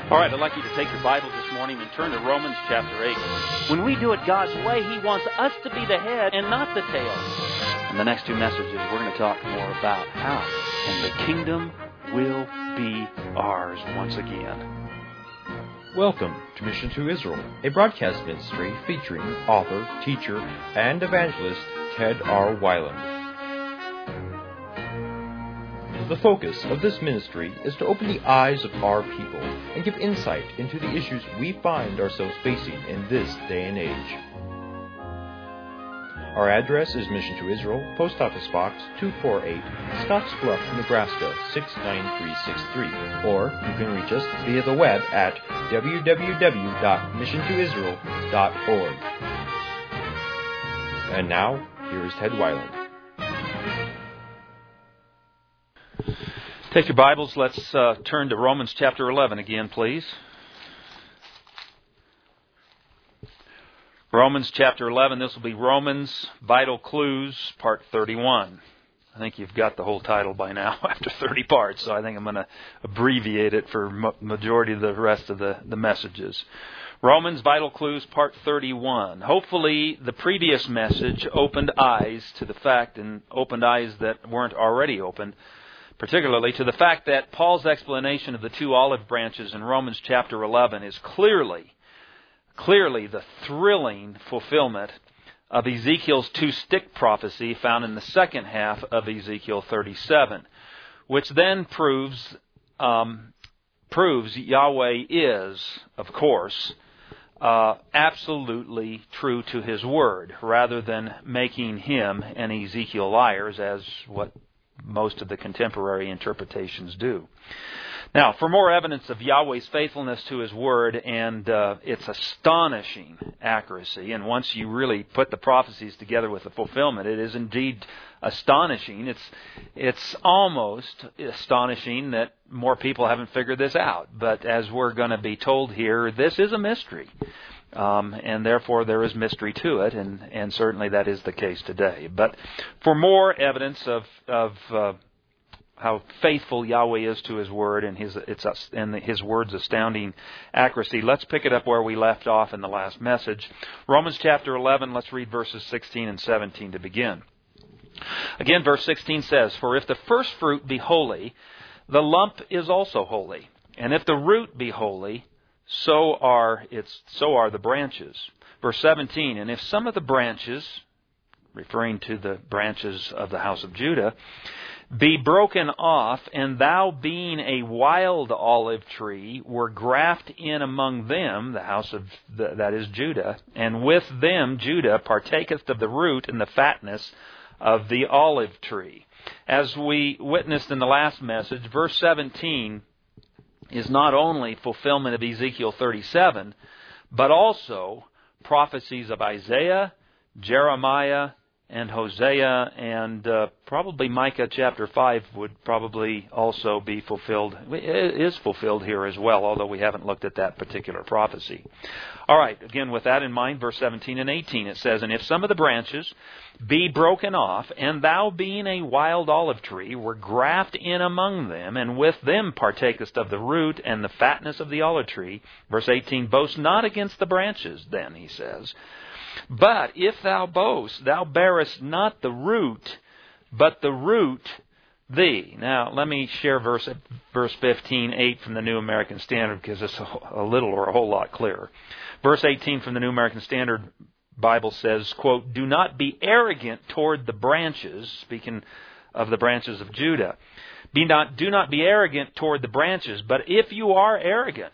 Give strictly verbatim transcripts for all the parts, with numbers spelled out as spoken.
All right, I'd like you to take your Bible this morning and turn to Romans chapter eight. When we do it God's way, He wants us to be the head and not the tail. In the next two messages, we're going to talk more about how, and the kingdom will be ours once again. Welcome to Mission to Israel, a broadcast ministry featuring author, teacher, and evangelist Ted R. Weiland. The focus of this ministry is to open the eyes of our people and give insight into the issues we find ourselves facing in this day and age. Our address is Mission to Israel, Post Office Box two forty-eight, Scottsbluff, Nebraska six nine three six three, or you can reach us via the web at w w w dot mission to israel dot org. And now, here is Ted Weiland. Take your Bibles. Let's uh, turn to Romans chapter eleven again, please. Romans chapter eleven. This will be Romans Vital Clues, part thirty-one. I think you've got the whole title by now after thirty parts, so I think I'm going to abbreviate it for ma- majority of the rest of the, the messages. Romans Vital Clues, part thirty-one. Hopefully the previous message opened eyes to the fact, and opened eyes that weren't already opened, particularly to the fact that Paul's explanation of the two olive branches in Romans chapter eleven is clearly, clearly the thrilling fulfillment of Ezekiel's two-stick prophecy found in the second half of Ezekiel thirty-seven, which then proves um, proves Yahweh is, of course, uh, absolutely true to His word, rather than making him and Ezekiel liars, as what most of the contemporary interpretations do. Now, for more evidence of Yahweh's faithfulness to His word and uh, its astonishing accuracy, and once you really put the prophecies together with the fulfillment, it is indeed astonishing. It's it's almost astonishing that more people haven't figured this out. But as we're going to be told here, this is a mystery. Um, and therefore there is mystery to it, and, and certainly that is the case today. But for more evidence of of uh, how faithful Yahweh is to His word and His it's and His word's astounding accuracy, let's pick it up where we left off in the last message. Romans chapter eleven. Let's read verses sixteen and seventeen to begin. Again, verse sixteen says, "For if the first fruit be holy, the lump is also holy, and if the root be holy, So are its so are the branches." Verse seventeen, "And if some of the branches," referring to the branches of the house of Judah, "be broken off, and thou being a wild olive tree were grafted in among them," the house of the, that is Judah, "and with them Judah partaketh of the root and the fatness of the olive tree." As we witnessed in the last message, verse seventeen is not only fulfillment of Ezekiel thirty-seven, but also prophecies of Isaiah, Jeremiah, and Hosea, and uh, probably Micah chapter five would probably also be fulfilled. It is fulfilled here as well, although we haven't looked at that particular prophecy. All right, again, with that in mind, verse seventeen and eighteen, it says, "And if some of the branches be broken off, and thou being a wild olive tree were grafted in among them, and with them partakest of the root and the fatness of the olive tree." Verse eighteen, "Boast not against the branches, then," he says. "But if thou boast, thou bearest not the root, but the root thee." Now, let me share verse verse fifteen, eight from the New American Standard, because it's a, a little or a whole lot clearer. Verse eighteen from the New American Standard Bible says, quote, "Do not be arrogant toward the branches," speaking of the branches of Judah. Be not, do not be arrogant toward the branches, but if you are arrogant,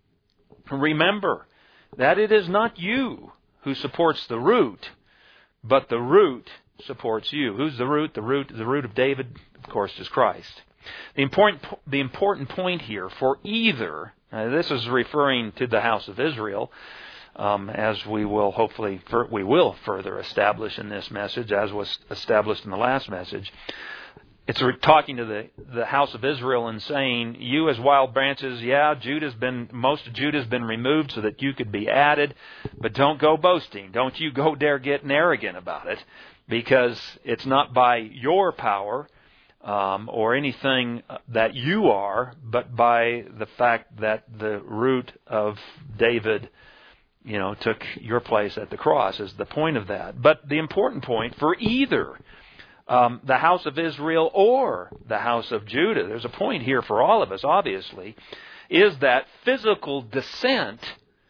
remember that it is not you who supports the root, but the root supports you. Who's the root? The root, the root of David, of course, is Christ. The important, the important point here for either, uh, this is referring to the house of Israel, um, as we will hopefully, we will further establish in this message, as was established in the last message. It's talking to the, the house of Israel and saying, you as wild branches, yeah, Judah's been, most of Judah's been removed so that you could be added, but don't go boasting. Don't you go dare getting arrogant about it, because it's not by your power um, or anything that you are, but by the fact that the root of David, you know, took your place at the cross is the point of that. But the important point for either um, the house of Israel or the house of Judah, there's a point here for all of us, obviously, is that physical descent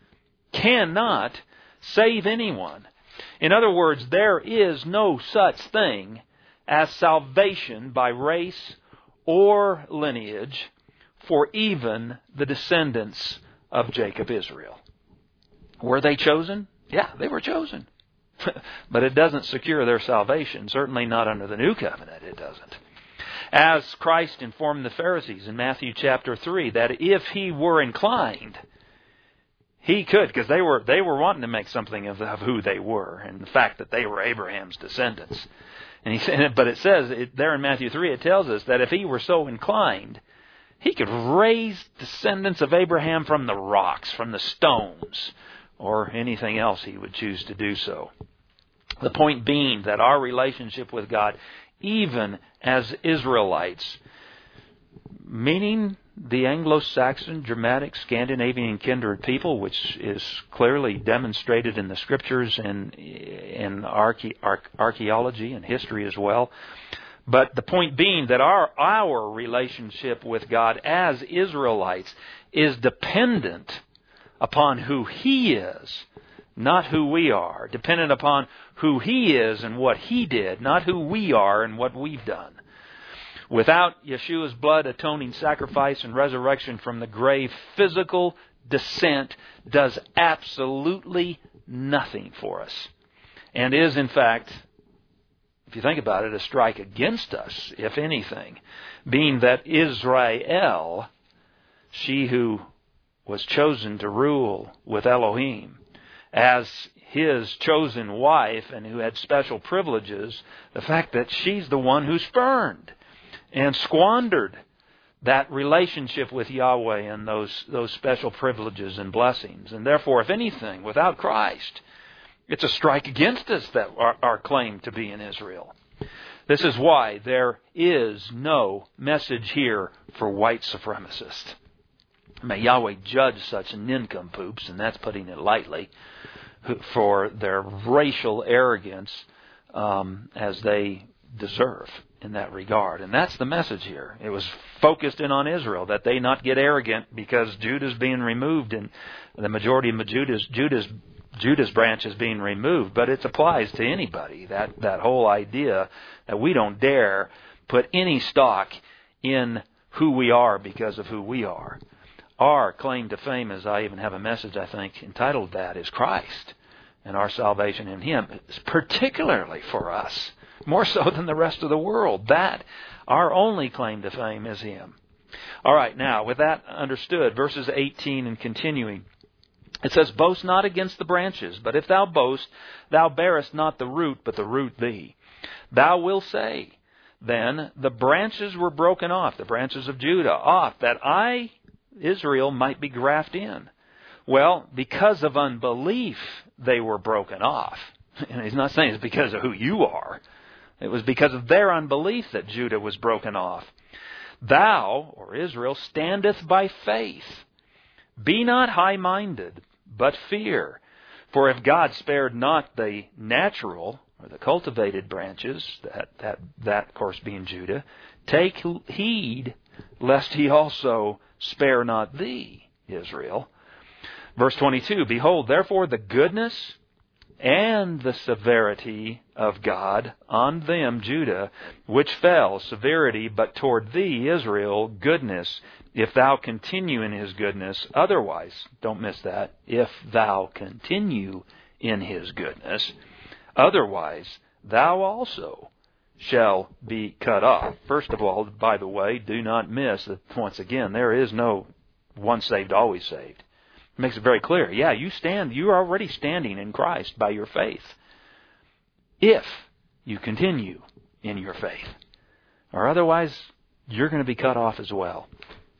cannot save anyone. In other words, there is no such thing as salvation by race or lineage for even the descendants of Jacob Israel. Were they chosen? Yeah, they were chosen. But it doesn't secure their salvation, certainly not under the New Covenant, it doesn't. As Christ informed the Pharisees in Matthew chapter three, that if He were inclined, He could, because they were they were wanting to make something of, of who they were, and the fact that they were Abraham's descendants. And he said, but it says it, there in Matthew three, it tells us that if He were so inclined, He could raise descendants of Abraham from the rocks, from the stones, or anything else He would choose to do so. The point being that our relationship with God, even as Israelites, meaning the Anglo-Saxon, Germanic, Scandinavian kindred people, which is clearly demonstrated in the Scriptures and in archae- archaeology and history as well. But the point being that our, our relationship with God as Israelites is dependent upon who He is, not who we are. Dependent upon who He is and what He did, not who we are and what we've done. Without Yeshua's blood, atoning sacrifice, and resurrection from the grave, physical descent does absolutely nothing for us. And is, in fact, if you think about it, a strike against us, if anything. Being that Israel, she who was chosen to rule with Elohim, as His chosen wife and who had special privileges, the fact that she's the one who spurned and squandered that relationship with Yahweh and those those special privileges and blessings. And therefore, if anything, without Christ, it's a strike against us that our, our claim to be in Israel. This is why there is no message here for white supremacists. May Yahweh judge such nincompoops, and that's putting it lightly, for their racial arrogance um, as they deserve in that regard. And that's the message here. It was focused in on Israel, that they not get arrogant because Judah's being removed and the majority of Judah's, Judah's, Judah's branch is being removed. But it applies to anybody, that, that whole idea that we don't dare put any stock in who we are because of who we are. Our claim to fame, as I even have a message, I think, entitled that, is Christ and our salvation in Him, particularly for us, more so than the rest of the world. That, our only claim to fame is Him. All right, now, with that understood, verses eighteen and continuing, it says, "Boast not against the branches, but if thou boast, thou bearest not the root, but the root thee. Thou wilt say, then, the branches were broken off, the branches of Judah, off, that I, Israel, might be grafted in. Well, because of unbelief, they were broken off." And he's not saying it's because of who you are. It was because of their unbelief that Judah was broken off. "Thou," or Israel, "standeth by faith. Be not high-minded, but fear. For if God spared not the natural, or the cultivated branches, that, that, that of course being Judah, take heed lest He also spare not thee, Israel." Verse twenty-two, "Behold, therefore, the goodness and the severity of God on them, Judah, which fell, severity, but toward thee, Israel, goodness, if thou continue in His goodness. Otherwise," don't miss that, "if thou continue in His goodness, otherwise thou also shall be cut off." First of all, by the way, do not miss that, once again, there is no once saved, always saved. It makes it very clear. Yeah, you stand, you're already standing in Christ by your faith, if you continue in your faith. Or otherwise, you're going to be cut off as well.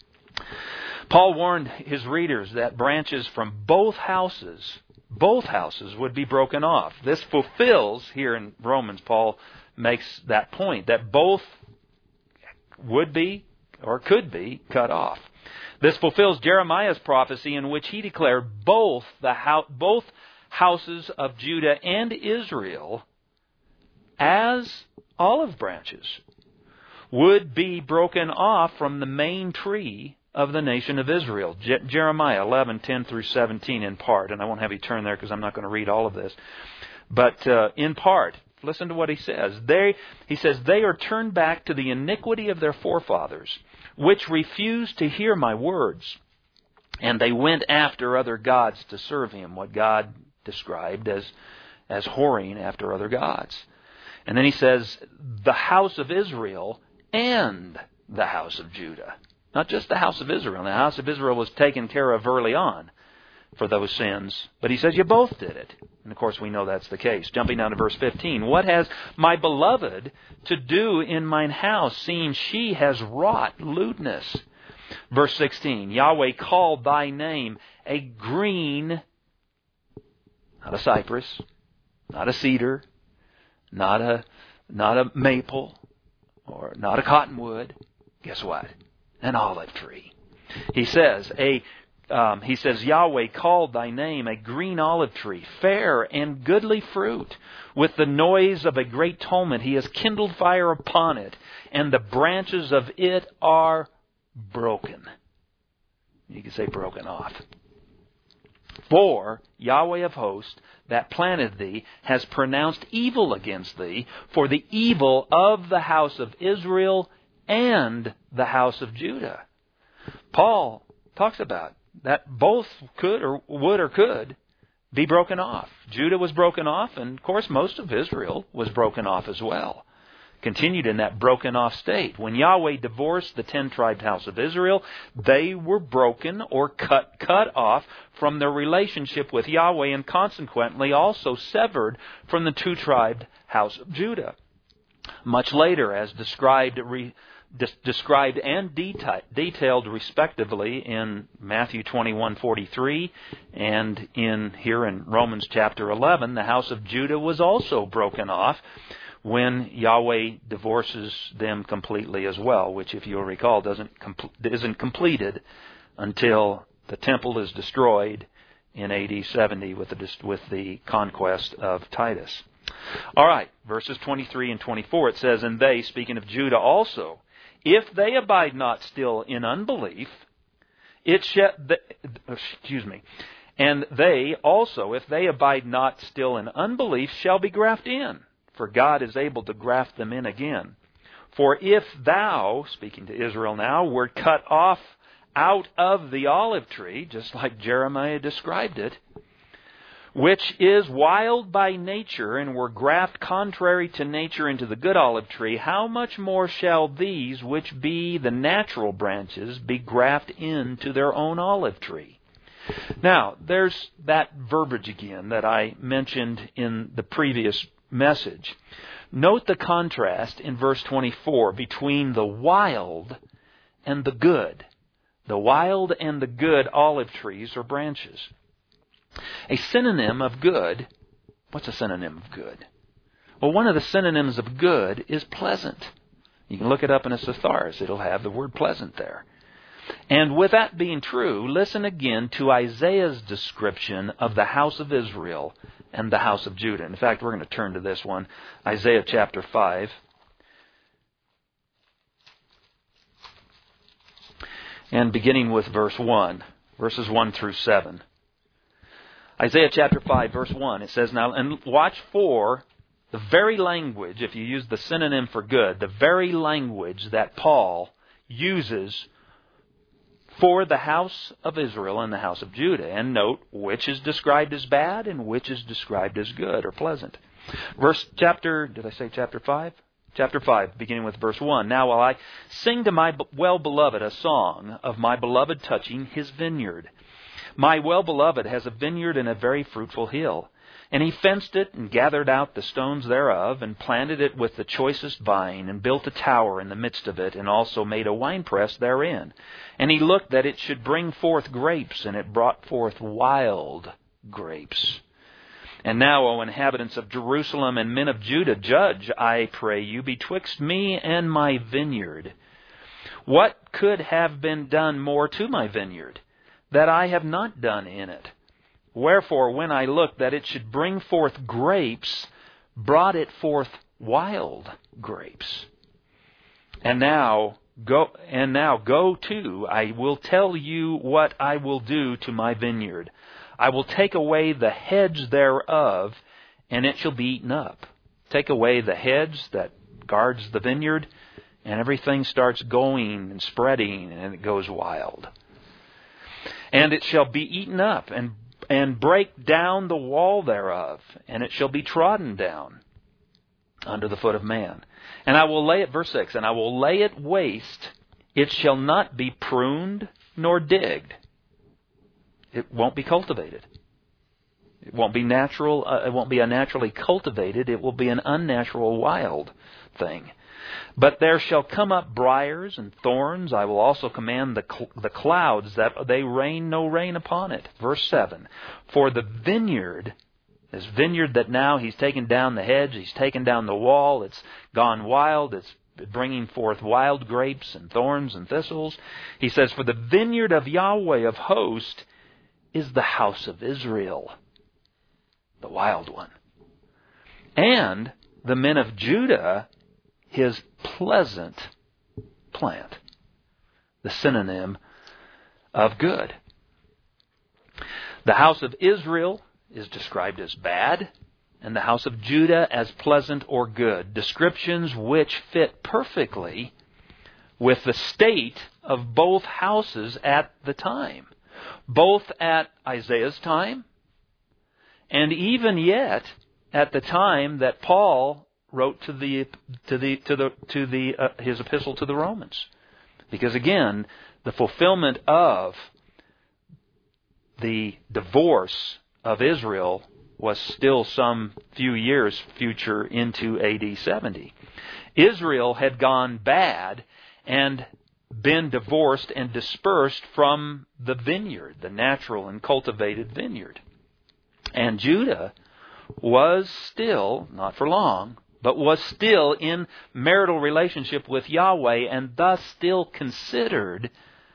Paul warned his readers that branches from both houses, both houses would be broken off. This fulfills, here in Romans, Paul makes that point, that both would be or could be cut off. This fulfills Jeremiah's prophecy in which he declared both the house, both houses of Judah and Israel as olive branches would be broken off from the main tree of the nation of Israel. Je- Jeremiah eleven, ten through seventeen in part, and I won't have you turn there because I'm not going to read all of this. But uh, in part, listen to what he says. They, he says, they are turned back to the iniquity of their forefathers, which refused to hear my words. And they went after other gods to serve him, what God described as, as whoring after other gods. And then he says, the house of Israel and the house of Judah. Not just the house of Israel. The house of Israel was taken care of early on for those sins. But he says you both did it. And of course we know that's the case. Jumping down to verse fifteen. What has my beloved to do in mine house, seeing she has wrought lewdness? Verse sixteen. Yahweh called thy name a green, not a cypress, not a cedar, not a not a maple, or not a cottonwood. Guess what? An olive tree. He says, a um, he says, Yahweh called thy name a green olive tree, fair and goodly fruit. With the noise of a great tumult he has kindled fire upon it, and the branches of it are broken. You can say broken off. For Yahweh of hosts that planted thee has pronounced evil against thee for the evil of the house of Israel and the house of Judah. Paul talks about that both could or would or could be broken off. Judah was broken off, and of course most of Israel was broken off as well. Continued in that broken off state. When Yahweh divorced the ten-tribed house of Israel, they were broken or cut cut off from their relationship with Yahweh, and consequently also severed from the two-tribed house of Judah. Much later, as described re, des, described and deta- detailed respectively in Matthew twenty-one forty-three and in here in Romans chapter eleven, the house of Judah was also broken off when Yahweh divorces them completely as well, which, if you'll recall, doesn't com- isn't completed until the temple is destroyed in A D seventy with the with the conquest of Titus. All right, verses twenty-three and twenty-four, it says, and they, speaking of Judah also, if they abide not still in unbelief, it shall, excuse me, and they also, if they abide not still in unbelief, shall be grafted in. For God is able to graft them in again. For if thou, speaking to Israel now, were cut off out of the olive tree, just like Jeremiah described it, which is wild by nature, and were grafted contrary to nature into the good olive tree, how much more shall these, which be the natural branches, be grafted into their own olive tree? Now, there's that verbiage again that I mentioned in the previous message. Note the contrast in verse twenty-four between the wild and the good. The wild and the good olive trees or branches. A synonym of good, what's a synonym of good? Well, one of the synonyms of good is pleasant. You can look it up in a thesaurus. It'll have the word pleasant there. And with that being true, listen again to Isaiah's description of the house of Israel and the house of Judah. In fact, we're going to turn to this one, Isaiah chapter five. And beginning with verse one, verses one through seven. Isaiah chapter five, verse one, it says, now, and watch for the very language, if you use the synonym for good, the very language that Paul uses for the house of Israel and the house of Judah. And note which is described as bad and which is described as good or pleasant. Verse chapter, did I say chapter five? Chapter five, beginning with verse one. Now will I sing to my well-beloved a song of my beloved touching his vineyard. My well-beloved has a vineyard in a very fruitful hill. And he fenced it and gathered out the stones thereof, and planted it with the choicest vine, and built a tower in the midst of it, and also made a winepress therein. And he looked that it should bring forth grapes, and it brought forth wild grapes. And now, O inhabitants of Jerusalem and men of Judah, judge, I pray you, betwixt me and my vineyard. What could have been done more to my vineyard, that I have not done in it? Wherefore, when I looked that it should bring forth grapes, brought it forth wild grapes. And now go and now go to, I will tell you what I will do to my vineyard. I will take away the hedge thereof, and it shall be eaten up. Take away the hedge that guards the vineyard, and everything starts going and spreading, and it goes wild. And it shall be eaten up, and and break down the wall thereof, and it shall be trodden down under the foot of man. And I will lay it, verse six, and I will lay it waste. It shall not be pruned nor digged. It won't be cultivated. It won't be natural. Uh, it won't be a naturally cultivated. It will be an unnatural, wild thing. But there shall come up briars and thorns. I will also command the cl- the clouds that they rain no rain upon it. Verse seven. For the vineyard, this vineyard that now he's taken down the hedge, he's taken down the wall, it's gone wild, it's bringing forth wild grapes and thorns and thistles. He says, for the vineyard of Yahweh of hosts is the house of Israel, the wild one. And the men of Judah, his pleasant plant, the synonym of good. The house of Israel is described as bad, and the house of Judah as pleasant or good. Descriptions which fit perfectly with the state of both houses at the time, both at Isaiah's time and even yet at the time that Paul wrote to the to the to the to the uh, his epistle to the Romans, because again, the fulfillment of the divorce of Israel was still some few years future into A D seventy. Israel had gone bad and been divorced and dispersed from the vineyard, the natural and cultivated vineyard. And Judah was still, not for long, but was still in marital relationship with Yahweh, and thus still considered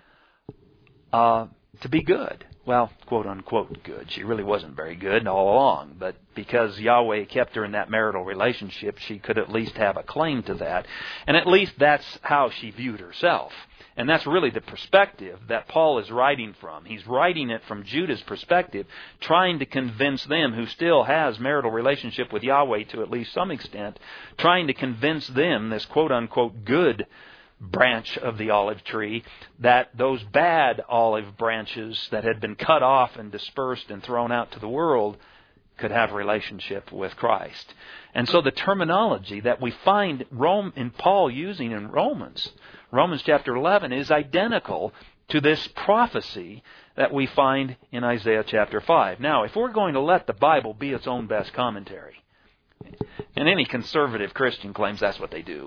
uh, to be good. Well, quote unquote good. She really wasn't very good all along, but because Yahweh kept her in that marital relationship, she could at least have a claim to that. And at least that's how she viewed herself. And that's really the perspective that Paul is writing from. He's writing it from Judah's perspective, trying to convince them, who still has marital relationship with Yahweh to at least some extent, trying to convince them, this quote-unquote good branch of the olive tree, that those bad olive branches that had been cut off and dispersed and thrown out to the world could have relationship with Christ. And so the terminology that we find Rome in Paul using in Romans, Romans chapter eleven, is identical to this prophecy that we find in Isaiah chapter five. Now, if we're going to let the Bible be its own best commentary, and any conservative Christian claims that's what they do,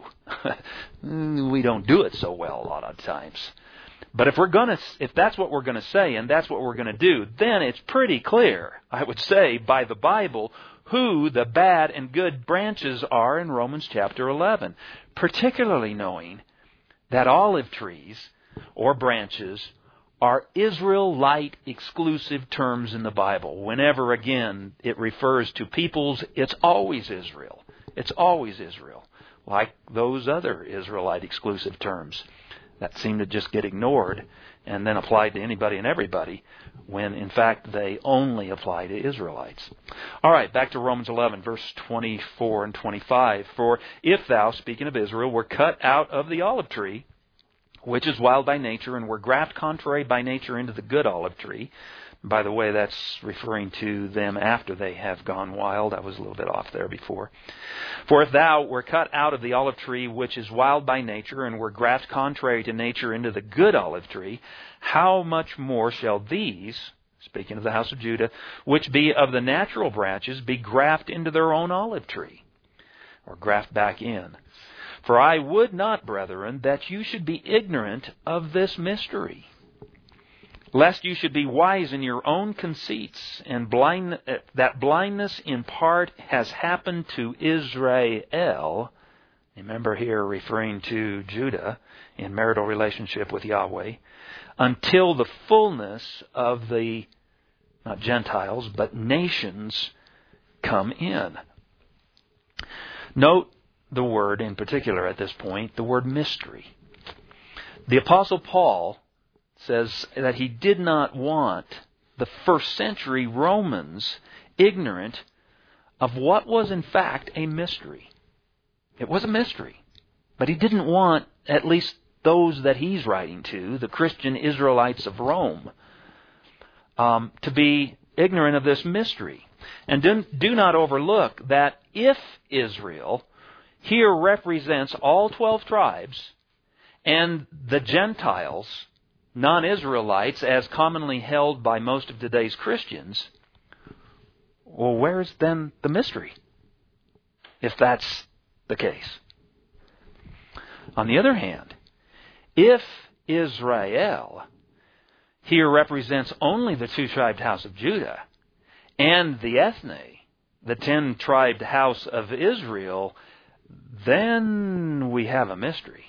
we don't do it so well a lot of times. But if we're going to, if that's what we're going to say and that's what we're going to do, then it's pretty clear, I would say, by the Bible, who the bad and good branches are in Romans chapter eleven. Particularly knowing that olive trees or branches are Israelite exclusive terms in the Bible. Whenever, again, it refers to peoples, it's always Israel. It's always Israel, like those other Israelite exclusive terms that seem to just get ignored and then applied to anybody and everybody, when in fact they only apply to Israelites. All right, back to Romans eleven, verse twenty-four and twenty-five. For if thou, speaking of Israel, were cut out of the olive tree, which is wild by nature, and were graft contrary by nature into the good olive tree. By the way, that's referring to them after they have gone wild. I was a little bit off there before. For if thou were cut out of the olive tree, which is wild by nature, and were graft contrary to nature into the good olive tree, how much more shall these, speaking of the house of Judah, which be of the natural branches, be graft into their own olive tree, or graft back in? For I would not, brethren, that you should be ignorant of this mystery, lest you should be wise in your own conceits, and blind, that blindness in part has happened to Israel, Remember here referring to Judah in marital relationship with Yahweh, until the fullness of the, not Gentiles, but nations come in. Note the word in particular at this point, the word mystery. The Apostle Paul says that he did not want the first century Romans ignorant of what was in fact a mystery. It was a mystery. But he didn't want at least those that he's writing to, the Christian Israelites of Rome, um, to be ignorant of this mystery. And do, do not overlook that if Israel here represents all twelve tribes and the Gentiles, non-Israelites, as commonly held by most of today's Christians, well, where's then the mystery, if that's the case? On the other hand, if Israel here represents only the two-tribed house of Judah and the ethne, the ten-tribed house of Israel, then we have a mystery.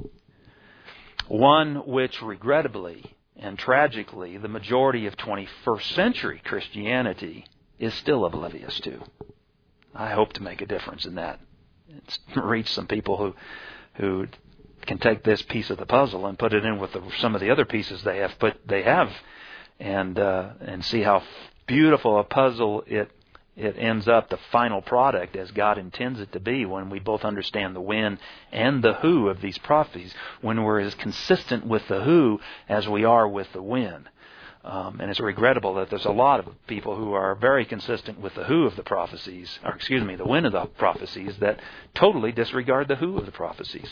One which regrettably and tragically the majority of twenty-first century Christianity is still oblivious to. I hope to make a difference in that. It's reach some people who who can take this piece of the puzzle and put it in with the, some of the other pieces they have put they have, and uh, and see how beautiful a puzzle it it ends up, the final product, as God intends it to be, when we both understand the when and the who of these prophecies, when we're as consistent with the who as we are with the when. Um, and it's regrettable that there's a lot of people who are very consistent with the who of the prophecies, or excuse me, the when of the prophecies, that totally disregard the who of the prophecies.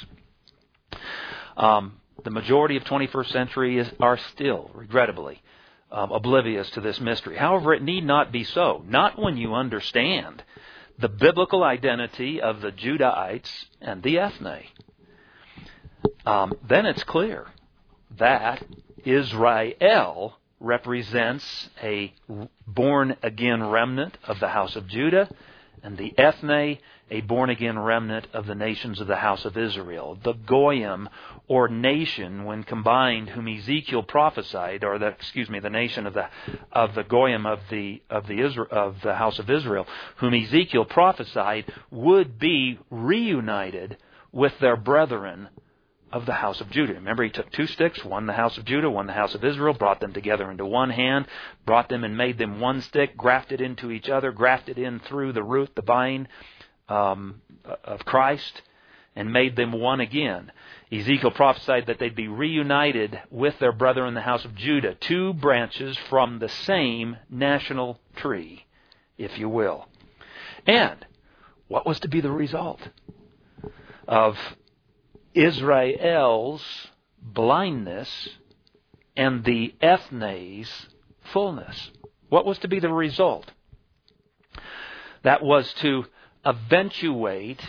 Um, the majority of twenty-first century is, are still, regrettably, um, oblivious to this mystery. However, it need not be so. Not when you understand the biblical identity of the Judahites and the ethne. Um, then it's clear that Israel represents a born-again remnant of the house of Judah, and the ethne, a born-again remnant of the nations of the house of Israel. The goyim, or nation, when combined, whom Ezekiel prophesied, or the excuse me, the nation of the of the goyim of the of the Israel, of the house of Israel, whom Ezekiel prophesied, would be reunited with their brethren of the house of Judah. Remember, he took two sticks, one the house of Judah, one the house of Israel, brought them together into one hand, brought them and made them one stick, grafted into each other, grafted in through the root, the vine um, of Christ, and made them one again. Ezekiel prophesied that they'd be reunited with their brother in the house of Judah, two branches from the same national tree, if you will. And what was to be the result of Israel's blindness and the ethne's fullness? What was to be the result? That was to eventuate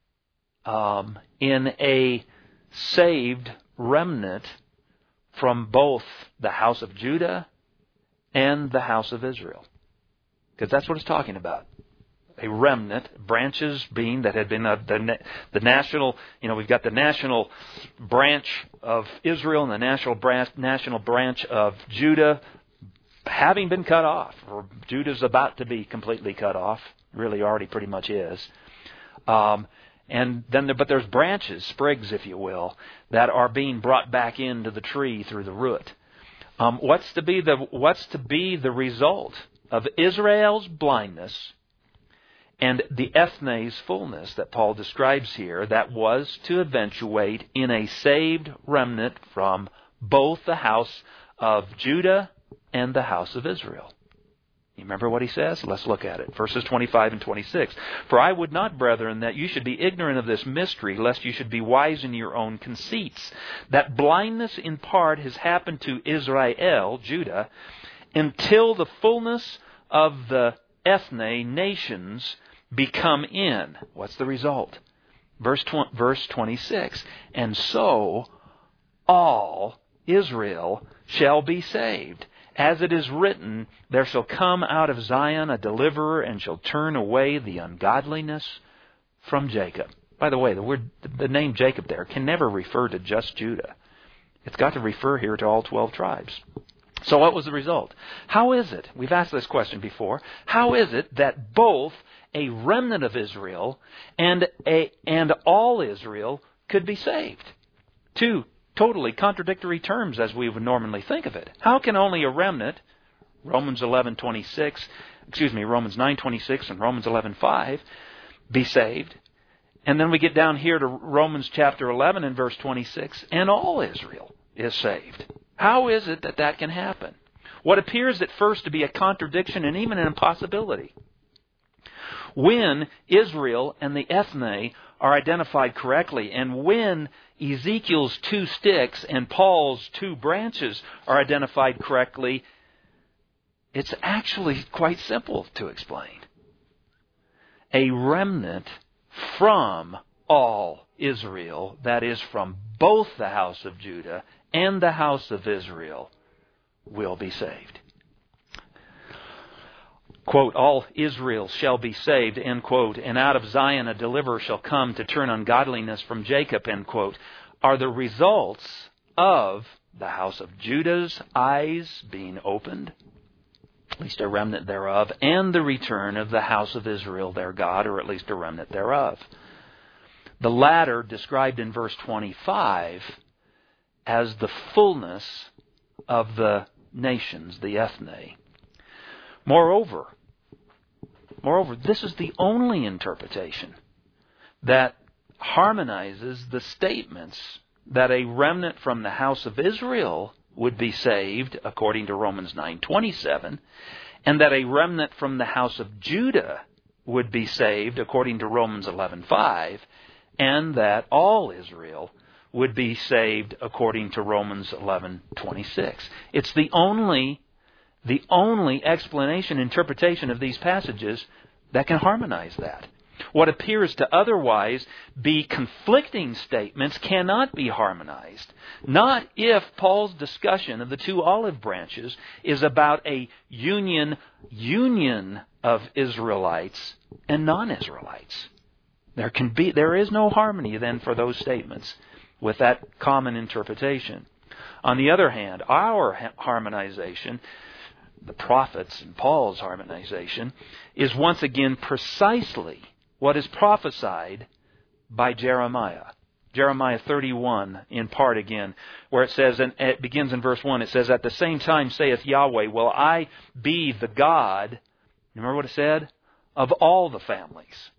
um, in a saved remnant from both the house of Judah and the house of Israel. Because that's what it's talking about. A remnant, branches being that had been uh, the, the national, you know, we've got the national branch of Israel and the national branch, national branch of Judah having been cut off. Or Judah's about to be completely cut off, really already pretty much is. Um, and then, there, but there's branches, sprigs, if you will, that are being brought back into the tree through the root. Um, what's to be the what's to be the result of Israel's blindness and the ethne's fullness that Paul describes here, that was to eventuate in a saved remnant from both the house of Judah and the house of Israel? You remember what he says? Let's look at it. Verses twenty-five and twenty-six. For I would not, brethren, that you should be ignorant of this mystery, lest you should be wise in your own conceits. That blindness in part has happened to Israel, Judah, until the fullness of the ethne, nations, become in. What's the result? Verse tw- verse twenty-six. And so all Israel shall be saved. As it is written, there shall come out of Zion a deliverer, and shall turn away the ungodliness from Jacob. By the way, the word, the name Jacob there can never refer to just Judah. It's got to refer here to all twelve tribes. So what was the result? How is it, we've asked this question before, how is it that both a remnant of Israel and a and all Israel could be saved? Two totally contradictory terms as we would normally think of it. How can only a remnant, Romans eleven twenty-six, excuse me, Romans nine twenty-six and Romans eleven five, be saved? And then we get down here to Romans chapter eleven and verse twenty-six, and all Israel is saved. How is it that that can happen? What appears at first to be a contradiction and even an impossibility. When Israel and the ethne are identified correctly, and when Ezekiel's two sticks and Paul's two branches are identified correctly, it's actually quite simple to explain. A remnant from all Israel, that is, from both the house of Judah and the house of Israel, will be saved. Quote, all Israel shall be saved, end quote, and out of Zion a deliverer shall come to turn ungodliness from Jacob, end quote, are the results of the house of Judah's eyes being opened, at least a remnant thereof, and the return of the house of Israel their God, or at least a remnant thereof. The latter described in verse twenty-five as the fullness of the nations, the ethne. Moreover, moreover, this is the only interpretation that harmonizes the statements that a remnant from the house of Israel would be saved, according to Romans nine twenty-seven, and that a remnant from the house of Judah would be saved, according to Romans eleven five, and that all Israel would be saved, according to Romans eleven twenty-six. It's the only the only explanation, interpretation of these passages that can harmonize that. What appears to otherwise be conflicting statements cannot be harmonized. Not if Paul's discussion of the two olive branches is about a union, union of Israelites and non-Israelites. There can be, there is no harmony then for those statements with that common interpretation. On the other hand, our harmonization, the prophets and Paul's harmonization, is once again precisely what is prophesied by Jeremiah. Jeremiah thirty-one, in part again, where it says, and it begins in verse one, it says, at the same time saith Yahweh, will I be the God, remember what it said? Of all the families.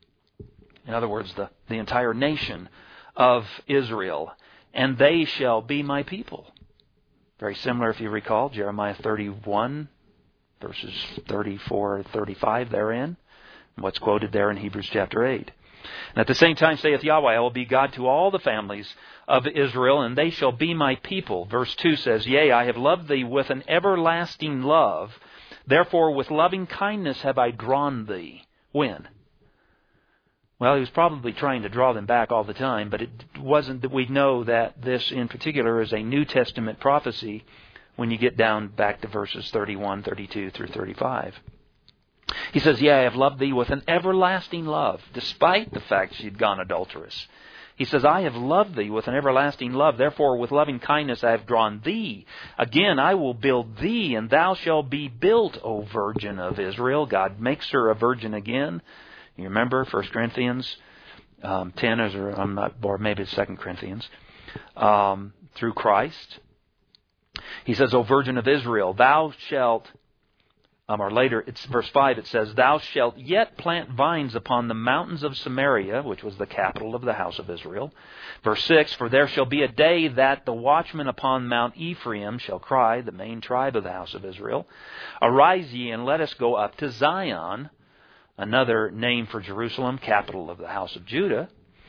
In other words, the, the entire nation of Israel. And they shall be my people. Very similar, if you recall, Jeremiah thirty-one, verses thirty-four, thirty-five therein. What's quoted there in Hebrews chapter eight. And at the same time saith Yahweh, I will be God to all the families of Israel, and they shall be my people. Verse two says, yea, I have loved thee with an everlasting love. Therefore with loving kindness have I drawn thee. When? Well, he was probably trying to draw them back all the time, but it wasn't that we know that this in particular is a New Testament prophecy when you get down back to verses thirty-one, thirty-two through thirty-five. He says, yea, I have loved thee with an everlasting love, despite the fact she'd gone adulterous. He says, I have loved thee with an everlasting love. Therefore, with loving kindness I have drawn thee. Again, I will build thee, and thou shalt be built, O Virgin of Israel. God makes her a virgin again. You remember First Corinthians um, ten, or I'm not, or maybe it's Second Corinthians, um, through Christ. He says, O Virgin of Israel, thou shalt, um, or later, it's verse five, it says, thou shalt yet plant vines upon the mountains of Samaria, which was the capital of the house of Israel. Verse six, for there shall be a day that the watchman upon Mount Ephraim shall cry, the main tribe of the house of Israel, arise ye, and let us go up to Zion, another name for Jerusalem, capital of the house of Judah,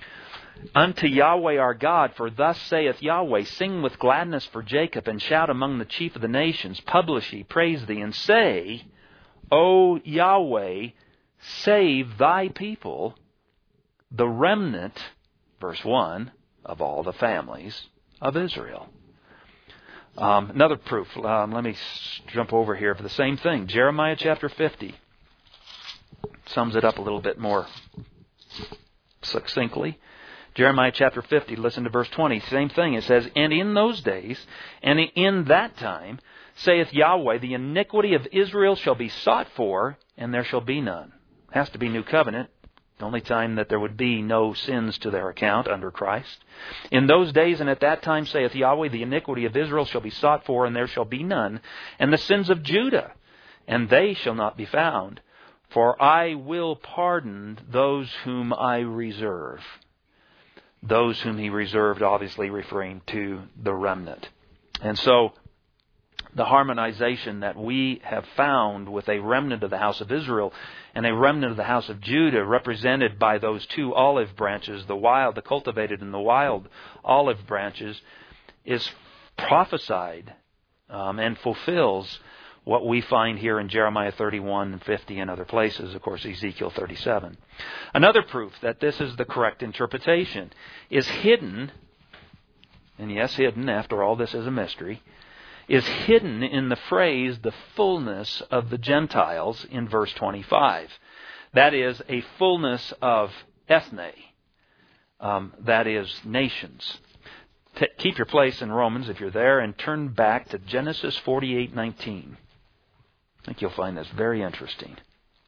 unto Yahweh our God, for thus saith Yahweh, sing with gladness for Jacob, and shout among the chief of the nations, publish ye, praise thee, and say, O Yahweh, save thy people, the remnant, verse one, of all the families of Israel. Um, another proof, um, let me jump over here for the same thing. Jeremiah chapter fifty. Sums it up a little bit more succinctly. Jeremiah chapter fifty, listen to verse twenty. Same thing. It says, "And in those days, and in that time, saith Yahweh, the iniquity of Israel shall be sought for, and there shall be none." Has to be new covenant. The only time that there would be no sins to their account under Christ. "In those days and at that time, saith Yahweh, the iniquity of Israel shall be sought for, and there shall be none. And the sins of Judah, and they shall not be found. For I will pardon those whom I reserve." Those whom he reserved, obviously referring to the remnant. And so, the harmonization that we have found with a remnant of the house of Israel and a remnant of the house of Judah, represented by those two olive branches, the wild, the cultivated and the wild olive branches, is prophesied um, and fulfills what we find here in Jeremiah thirty-one and fifty and other places, of course, Ezekiel thirty-seven. Another proof that this is the correct interpretation is hidden, and yes, hidden, after all, this is a mystery, is hidden in the phrase, "the fullness of the Gentiles," in verse twenty-five. That is a fullness of ethne, um, that is nations. T- keep your place in Romans if you're there, and turn back to Genesis forty-eight nineteen. I think you'll find this very interesting.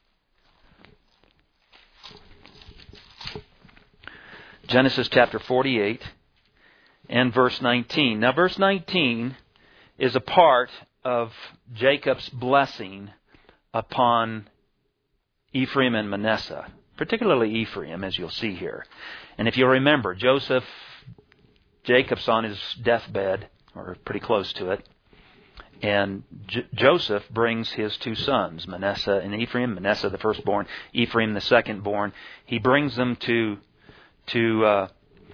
Genesis chapter forty-eight and verse nineteen. Now, verse nineteen is a part of Jacob's blessing upon Ephraim and Manasseh, particularly Ephraim, as you'll see here. And if you'll remember, Joseph, Jacob's on his deathbed, or pretty close to it, and J- Joseph brings his two sons, Manasseh and Ephraim, Manasseh the firstborn, Ephraim the secondborn. He brings them to to uh,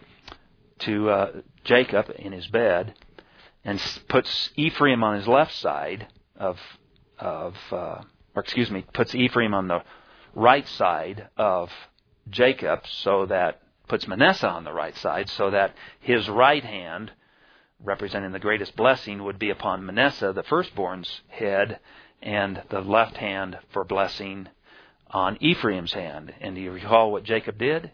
to uh, Jacob in his bed, and puts Ephraim on his left side of of, uh, or excuse me, puts Ephraim on the right side of Jacob, so that puts Manasseh on the right side, so that his right hand, representing the greatest blessing, would be upon Manasseh, the firstborn's head, and the left hand for blessing on Ephraim's hand. And do you recall what Jacob did?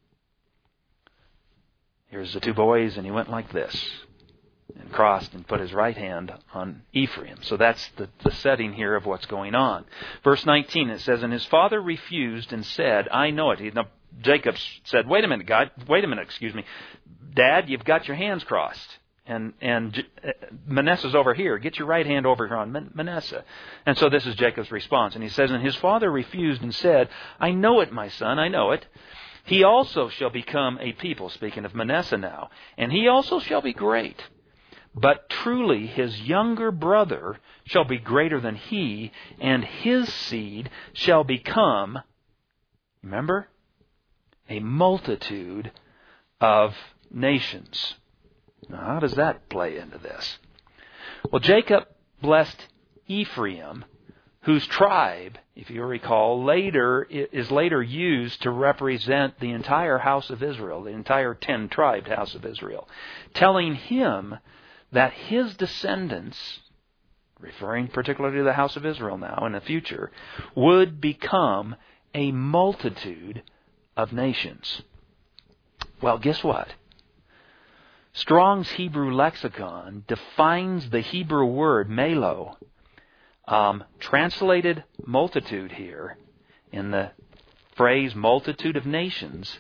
Here's the two boys, and he went like this, and crossed and put his right hand on Ephraim. So that's the, the setting here of what's going on. Verse nineteen, it says, "And his father refused and said, I know it." He, now, Jacob said, wait a minute, God, wait a minute, excuse me. Dad, you've got your hands crossed. And and Manasseh's over here. Get your right hand over here on Manasseh. And so this is Jacob's response. And he says, "And his father refused and said, I know it, my son, I know it. He also shall become a people," speaking of Manasseh now, "and he also shall be great. But truly his younger brother shall be greater than he, and his seed shall become," remember, "a multitude of nations." Now, how does that play into this? Well, Jacob blessed Ephraim, whose tribe, if you recall, later is later used to represent the entire house of Israel, the entire ten-tribed house of Israel, telling him that his descendants, referring particularly to the house of Israel now in the future, would become a multitude of nations. Well, guess what? Strong's Hebrew lexicon defines the Hebrew word melo, um, translated multitude here in the phrase multitude of nations,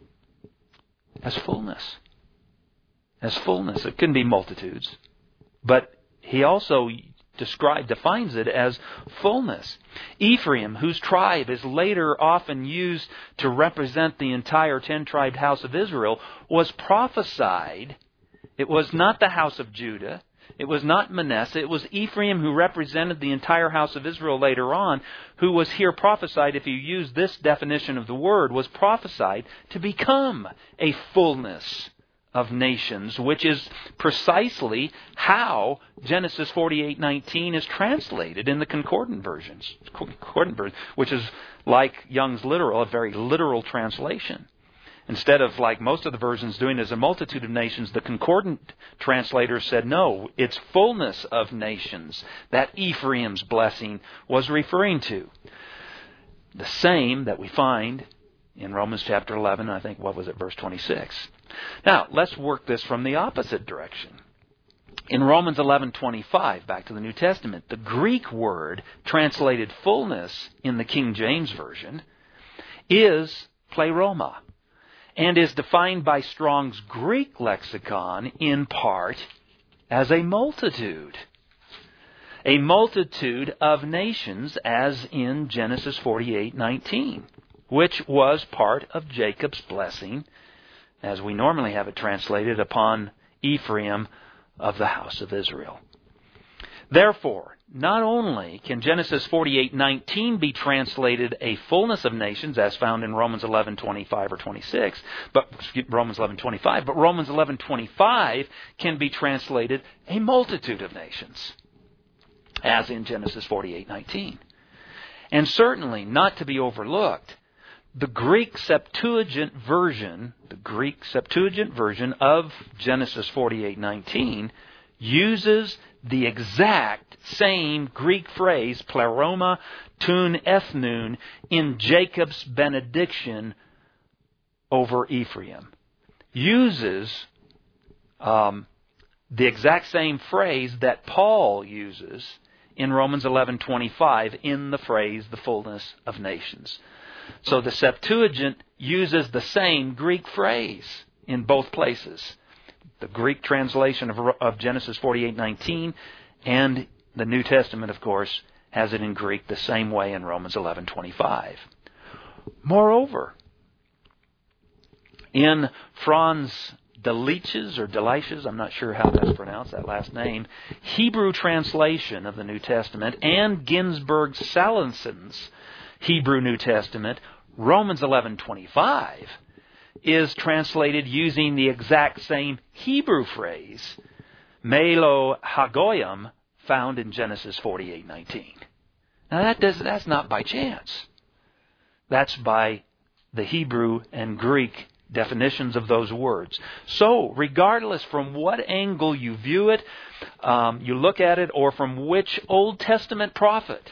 as fullness. As fullness. It can be multitudes, but he also describe, defines it as fullness. Ephraim, whose tribe is later often used to represent the entire ten-tribed house of Israel, was prophesied. It was not the house of Judah. It was not Manasseh. It was Ephraim, who represented the entire house of Israel later on, who was here prophesied, if you use this definition of the word, was prophesied to become a fullness of nations, which is precisely how Genesis forty-eight nineteen is translated in the concordant versions, concordant version, which is like Young's literal, a very literal translation. Instead of, like most of the versions doing, as a multitude of nations, the concordant translators said, no, it's fullness of nations that Ephraim's blessing was referring to. The same that we find in Romans chapter eleven, I think, what was it, verse twenty-six. Now, let's work this from the opposite direction. In Romans eleven twenty-five, back to the New Testament, the Greek word translated fullness in the King James Version is pleroma, and is defined by Strong's Greek lexicon in part as a multitude. A multitude of nations, as in Genesis forty-eight nineteen, which was part of Jacob's blessing, as we normally have it translated, upon Ephraim of the house of Israel. Therefore, not only can Genesis forty-eight nineteen be translated a fullness of nations, as found in Romans eleven twenty-five or twenty-six, but Romans eleven twenty-five, but Romans eleven twenty-five can be translated a multitude of nations, as in Genesis forty-eight nineteen. And certainly, not to be overlooked, the Greek Septuagint version, the Greek Septuagint version of Genesis forty-eight nineteen uses the exact same Greek phrase, pleroma tun ethnoon, in Jacob's benediction over Ephraim. Uses um, the exact same phrase that Paul uses in Romans eleven twenty-five in the phrase, the fullness of nations. So the Septuagint uses the same Greek phrase in both places. The Greek translation of, of Genesis forty-eight nineteen, and the New Testament, of course, has it in Greek the same way in Romans eleven twenty-five. Moreover, in Franz Delitzsch's or Delitzsch's, I'm not sure how that's pronounced, that last name, Hebrew translation of the New Testament, and Ginsburg Salenson's Hebrew New Testament, Romans eleven twenty-five is translated using the exact same Hebrew phrase, Melo Hagoyim, found in Genesis forty-eight nineteen. Now that does, that's not by chance. That's by the Hebrew and Greek definitions of those words. So, regardless from what angle you view it, um, you look at it, or from which Old Testament prophet,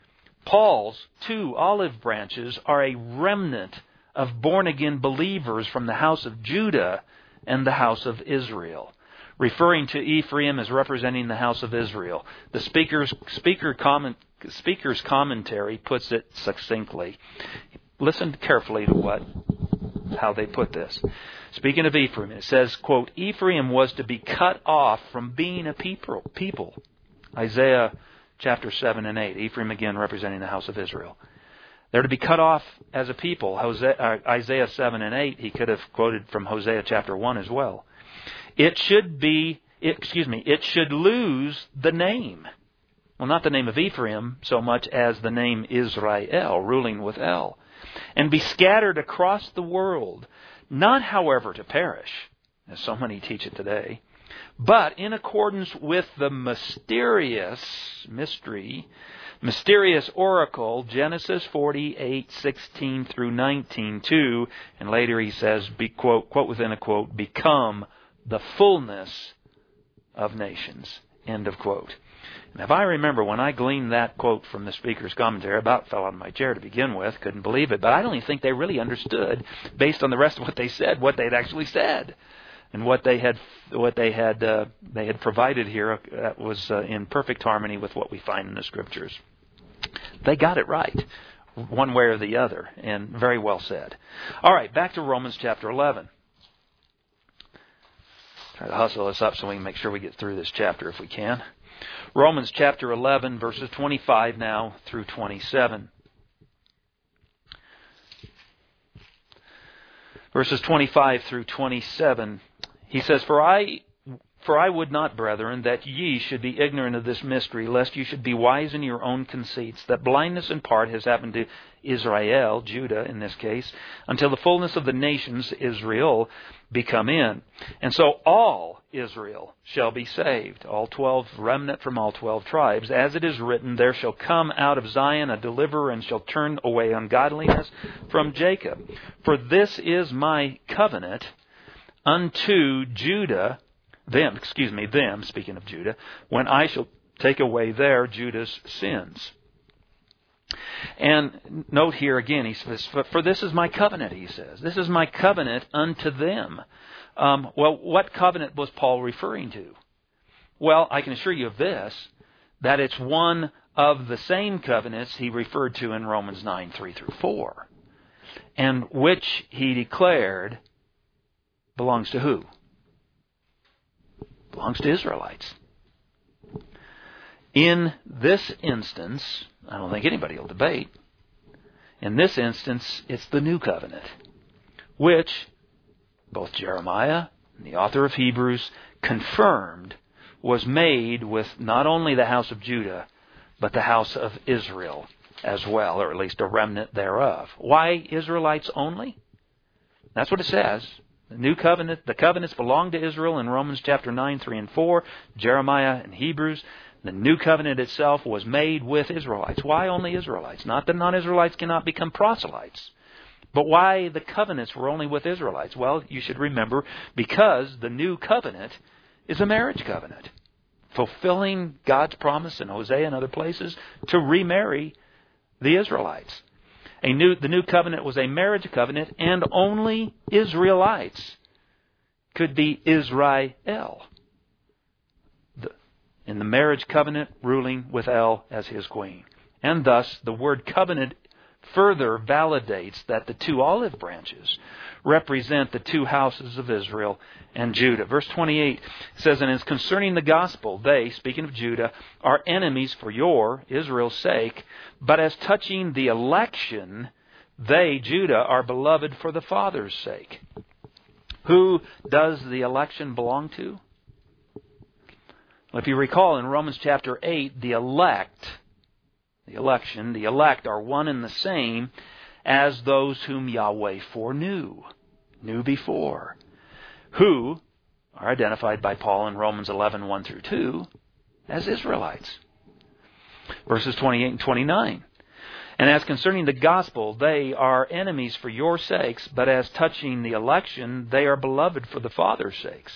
Paul's two olive branches are a remnant of born-again believers from the house of Judah and the house of Israel, referring to Ephraim as representing the house of Israel. The speaker's, speaker comment, speaker's commentary puts it succinctly. Listen carefully to what how they put this. Speaking of Ephraim, it says, quote, Ephraim was to be cut off from being a people. people. Isaiah chapter seven and eight. Ephraim again representing the house of Israel. They're to be cut off as a people. Hosea, Isaiah seven and eight, he could have quoted from Hosea chapter one as well. It should be, excuse me, it should lose the name. Well, not the name of Ephraim so much as the name Israel, ruling with El, and be scattered across the world, not, however, to perish, as so many teach it today, but in accordance with the mysterious mystery, mysterious oracle, Genesis forty-eight sixteen through nineteen two, and later he says, be, quote, quote within a quote, become the fullness of nations, end of quote. And if I remember, when I gleaned that quote from the speaker's commentary, I about fell out of my chair to begin with, couldn't believe it, but I don't even think they really understood, based on the rest of what they said, what they'd actually said. And what they had, what they had, uh, they had provided here uh, was uh, in perfect harmony with what we find in the Scriptures. They got it right, one way or the other, and very well said. All right, back to Romans chapter eleven. Try to hustle us up so we can make sure we get through this chapter if we can. Romans chapter eleven, verses twenty-five now through twenty-seven. Verses twenty-five through twenty-seven. He says, For I for I would not, brethren, that ye should be ignorant of this mystery, lest you should be wise in your own conceits, that blindness in part has happened to Israel, Judah in this case, until the fullness of the nations, Israel, be come in. And so all Israel shall be saved, all twelve, remnant from all twelve tribes. As it is written, there shall come out of Zion a deliverer, and shall turn away ungodliness from Jacob. For this is my covenant unto Judah, them, excuse me, them, speaking of Judah, when I shall take away their, Judah's sins. And note here again, he says, for this is my covenant, he says. This is my covenant unto them. Um, well, what covenant was Paul referring to? Well, I can assure you of this, that it's one of the same covenants he referred to in Romans nine, three through four. And which he declared belongs to who? Belongs to Israelites. In this instance, I don't think anybody will debate, in this instance, it's the new covenant, which both Jeremiah and the author of Hebrews confirmed was made with not only the house of Judah, but the house of Israel as well, or at least a remnant thereof. Why Israelites only? That's what it says. The new covenant, the covenants belong to Israel in Romans chapter nine, three and four, Jeremiah and Hebrews. The new covenant itself was made with Israelites. Why only Israelites? Not that non-Israelites cannot become proselytes. But why the covenants were only with Israelites? Well, you should remember, because the new covenant is a marriage covenant, fulfilling God's promise in Hosea and other places to remarry the Israelites. A new, the new covenant was a marriage covenant, and only Israelites could be Israel. The, in the marriage covenant, ruling with El as his queen. And thus, the word covenant further validates that the two olive branches represent the two houses of Israel and Judah. Verse twenty-eight says, and as concerning the gospel, they, speaking of Judah, are enemies for your, Israel's sake, but as touching the election, they, Judah, are beloved for the Father's sake. Who does the election belong to? Well, if you recall in Romans chapter eight, the elect, the election, the elect are one and the same as those whom Yahweh foreknew, knew before, who are identified by Paul in Romans eleven, one through two as Israelites. Verses twenty-eight and twenty-nine. And as concerning the gospel, they are enemies for your sakes, but as touching the election, they are beloved for the Father's sakes.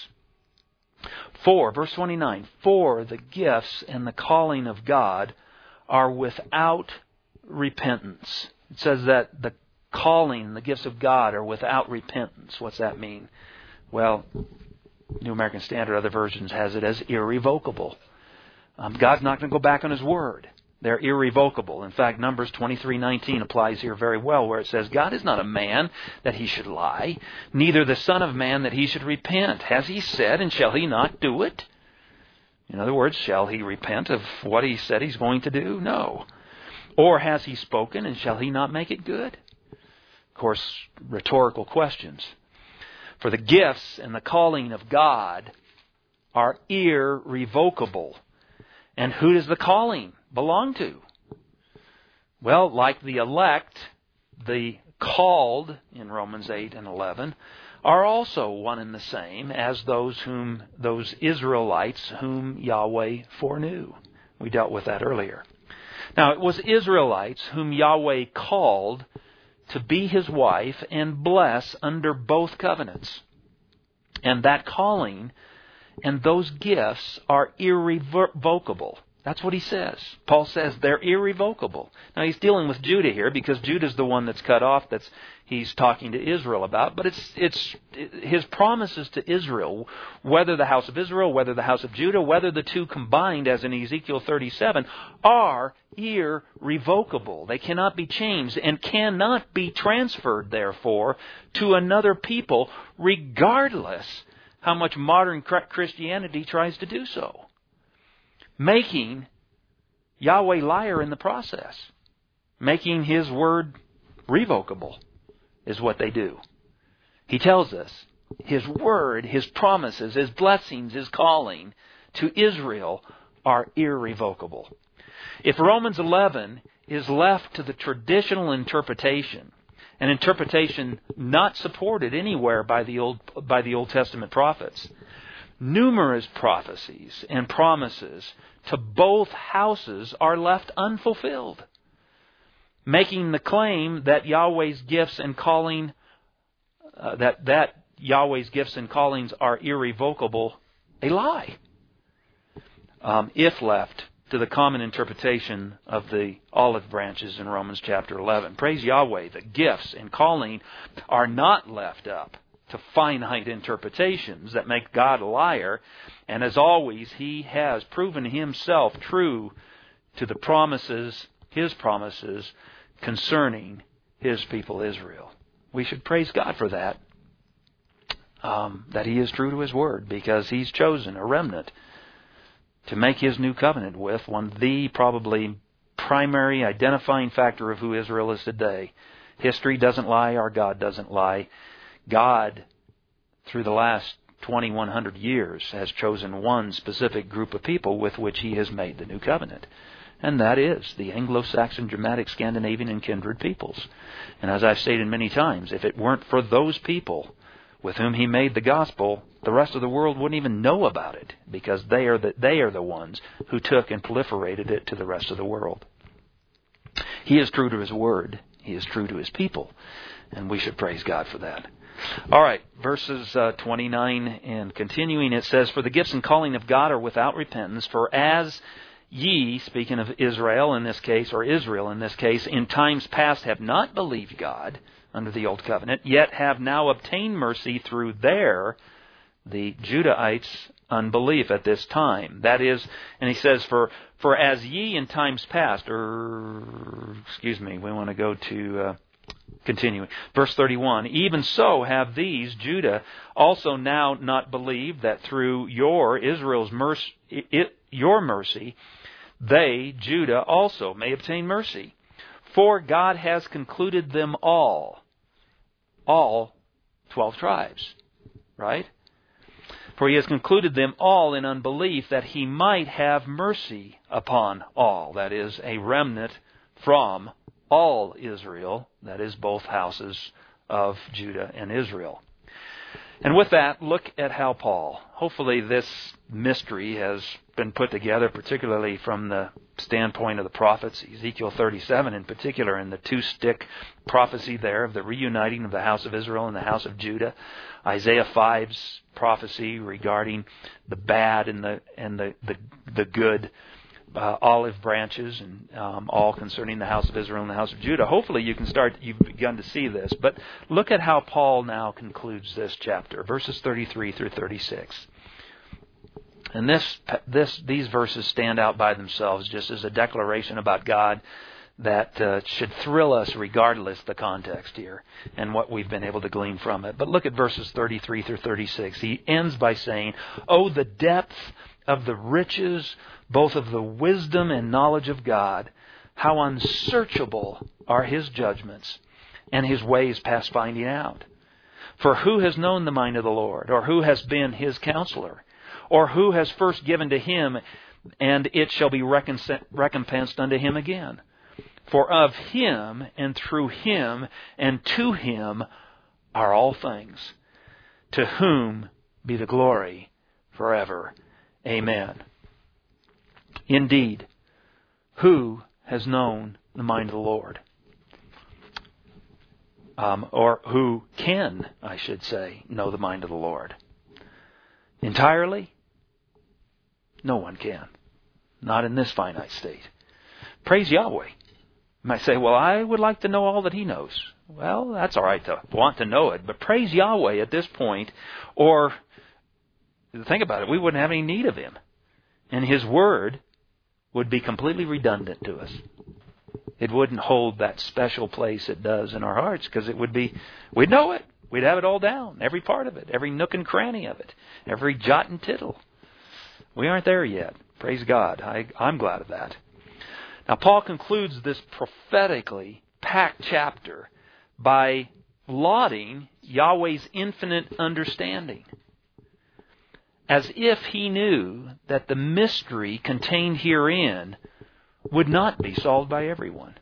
For, verse twenty-nine, for the gifts and the calling of God are without repentance. It says that the calling, the gifts of God are without repentance. What's that mean? Well, New American Standard, other versions has it as irrevocable. Um, God's not going to go back on His word. They're irrevocable. In fact, Numbers twenty-three nineteen applies here very well, where it says, God is not a man that He should lie, neither the Son of Man that He should repent. Has He said, and shall He not do it? In other words, shall He repent of what He said He's going to do? No. Or has He spoken, and shall He not make it good? Of course, rhetorical questions. For the gifts and the calling of God are irrevocable. And who does the calling belong to? Well, like the elect, the called in Romans eight and eleven are also one and the same as those whom those Israelites whom Yahweh foreknew. We dealt with that earlier. Now, it was Israelites whom Yahweh called to be His wife and bless under both covenants. And that calling and those gifts are irrevocable. That's what he says. Paul says they're irrevocable. Now, he's dealing with Judah here because Judah's the one that's cut off, that's he's talking to Israel about. But it's it's his promises to Israel, whether the house of Israel, whether the house of Judah, whether the two combined, as in Ezekiel thirty-seven, are irrevocable. They cannot be changed and cannot be transferred, therefore, to another people, regardless how much modern Christianity tries to do so. Making Yahweh liar in the process. Making His word revocable is what they do. He tells us His word, His promises, His blessings, His calling to Israel are irrevocable. If Romans eleven is left to the traditional interpretation, an interpretation not supported anywhere by the Old, by the Old Testament prophets, numerous prophecies and promises to both houses are left unfulfilled, making the claim that Yahweh's gifts and calling uh, that that Yahweh's gifts and callings are irrevocable a lie, um, if left to the common interpretation of the olive branches in Romans chapter eleven. Praise Yahweh, the gifts and calling are not left up to finite interpretations that make God a liar. And as always, He has proven Himself true to the promises, His promises, concerning His people Israel. We should praise God for that. Um, that He is true to His Word, because He's chosen a remnant to make His new covenant with, one the probably primary identifying factor of who Israel is today. History doesn't lie, our God doesn't lie. God, through the last twenty-one hundred years, has chosen one specific group of people with which He has made the new covenant. And that is the Anglo-Saxon, Germanic, Scandinavian, and kindred peoples. And as I've stated many times, if it weren't for those people with whom He made the gospel, the rest of the world wouldn't even know about it, because they are the, they are the ones who took and proliferated it to the rest of the world. He is true to His Word. He is true to His people. And we should praise God for that. All right, verses uh, twenty-nine and continuing, it says, "For the gifts and calling of God are without repentance, for as ye," speaking of Israel in this case, or Israel in this case, "in times past have not believed God under the old covenant, yet have now obtained mercy through their," the Judahites' unbelief at this time. That is, and he says, for for as ye in times past," or, excuse me, we want to go to, uh, continuing, verse thirty-one, "even so have these, Judah, also now not believed that through your, Israel's mercy, it, your mercy, they, Judah, also may obtain mercy. For God has concluded them all." All twelve tribes, right? "For He has concluded them all in unbelief, that He might have mercy upon all." That is, a remnant from all Israel. That is, both houses of Judah and Israel. And with that, look at how Paul, hopefully this mystery has been put together, particularly from the standpoint of the prophets, Ezekiel thirty-seven in particular, and the two-stick prophecy there of the reuniting of the house of Israel and the house of Judah. Isaiah five's prophecy regarding the bad and the and the, the, the good uh, olive branches, and um, all concerning the house of Israel and the house of Judah. Hopefully you can start, you've begun to see this. But look at how Paul now concludes this chapter, verses thirty-three through thirty-six. And this, this, these verses stand out by themselves just as a declaration about God that uh, should thrill us regardless the context here and what we've been able to glean from it. But look at verses thirty-three through thirty-six. He ends by saying, "Oh, the depth of the riches, both of the wisdom and knowledge of God, how unsearchable are His judgments, and His ways past finding out. For who has known the mind of the Lord, or who has been His counselor? Or who has first given to Him, and it shall be recompensed unto Him again? For of Him, and through Him, and to Him are all things, to whom be the glory forever. Amen." Indeed, who has known the mind of the Lord? Um, or who can, I should say, know the mind of the Lord? Entirely? No one can. Not in this finite state. Praise Yahweh. You might say, well, I would like to know all that He knows. Well, that's all right to want to know it. But praise Yahweh at this point, or think about it, we wouldn't have any need of Him. And His Word would be completely redundant to us. It wouldn't hold that special place it does in our hearts, because it would be, we'd know it. We'd have it all down, every part of it, every nook and cranny of it, every jot and tittle. We aren't there yet. Praise God. I, I'm glad of that. Now, Paul concludes this prophetically packed chapter by lauding Yahweh's infinite understanding, as if He knew that the mystery contained herein would not be solved by everyone.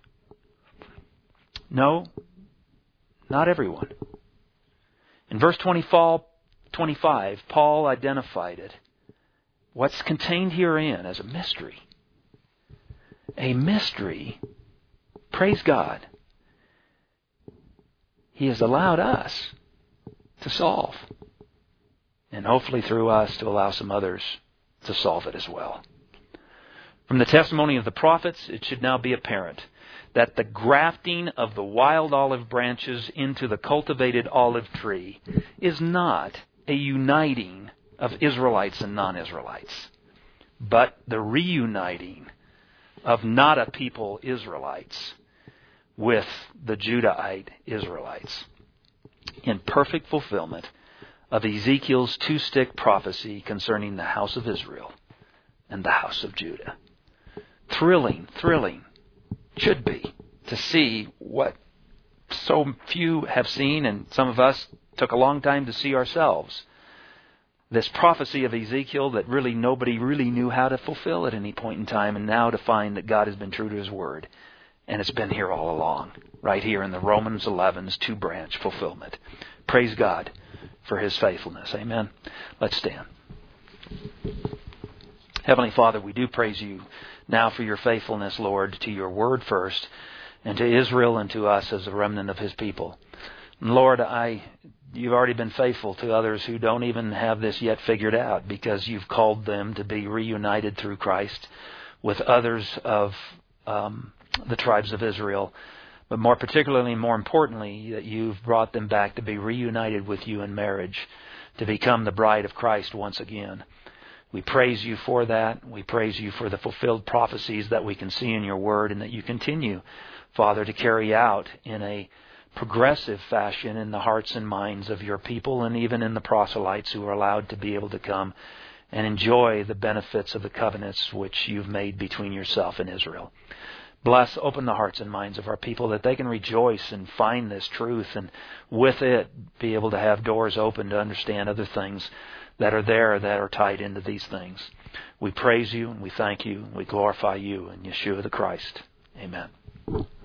No, not everyone. In verse twenty-five, Paul identified it. What's contained herein as a mystery. A mystery, praise God, He has allowed us to solve. And hopefully through us to allow some others to solve it as well. From the testimony of the prophets, it should now be apparent that the grafting of the wild olive branches into the cultivated olive tree is not a uniting of Israelites and non-Israelites, but the reuniting of not a people Israelites with the Judahite Israelites in perfect fulfillment of Ezekiel's two-stick prophecy concerning the house of Israel and the house of Judah. Thrilling, thrilling, should be, to see what so few have seen, and some of us took a long time to see ourselves. This prophecy of Ezekiel that really nobody really knew how to fulfill at any point in time, and now to find that God has been true to His Word. And it's been here all along, right here in the Romans eleven's two-branch fulfillment. Praise God for His faithfulness. Amen. Let's stand. Heavenly Father, we do praise You now for Your faithfulness, Lord, to Your Word first, and to Israel and to us as a remnant of His people. And Lord, I... You've already been faithful to others who don't even have this yet figured out, because You've called them to be reunited through Christ with others of um, the tribes of Israel. But more particularly, more importantly, that You've brought them back to be reunited with You in marriage, to become the bride of Christ once again. We praise You for that. We praise You for the fulfilled prophecies that we can see in Your Word, and that You continue, Father, to carry out in a progressive fashion in the hearts and minds of Your people, and even in the proselytes who are allowed to be able to come and enjoy the benefits of the covenants which You've made between Yourself and Israel. Bless, open the hearts and minds of our people that they can rejoice and find this truth, and with it be able to have doors open to understand other things that are there that are tied into these things. We praise You and we thank You. We glorify You in Yeshua the Christ. Amen.